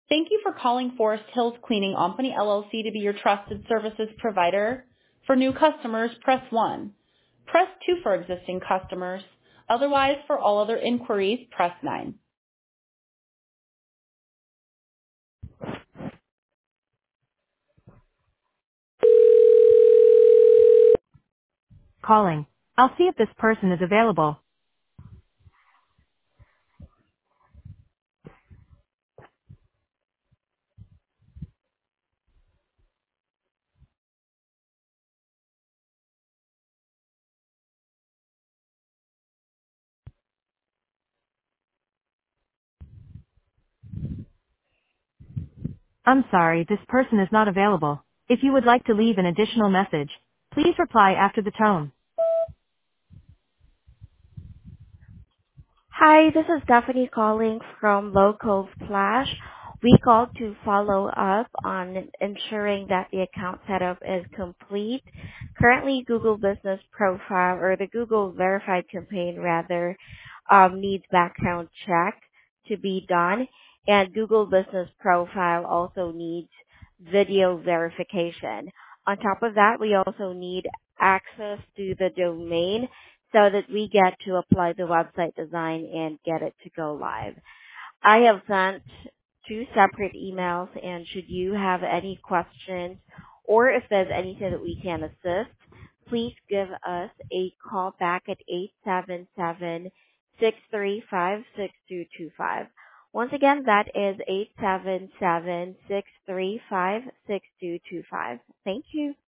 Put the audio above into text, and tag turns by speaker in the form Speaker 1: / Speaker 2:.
Speaker 1: Thank you for calling Forest Hills Cleaning Company LLC to be your trusted services provider. For new customers, press 1. Press 2 for existing customers. Otherwise, for all other inquiries, press 9. Calling. I'll see if this person is available. I'm sorry, this person is not available. If you would like to leave an additional message, please reply after the tone.
Speaker 2: Hi, this is Stephanie calling from Local Flash. We called to follow up on ensuring that the account setup is complete. Currently, Google Business Profile, or the Google Verified campaign rather, needs background check to be done, and Google Business Profile also needs video verification. On top of that, we also need access to the domain so that we get to apply the website design and get it to go live. I have sent two separate emails, and should you have any questions or if there's anything that we can assist, please give us a call back at 877-635-6225. Once again, that is 877-635-6225. Thank you.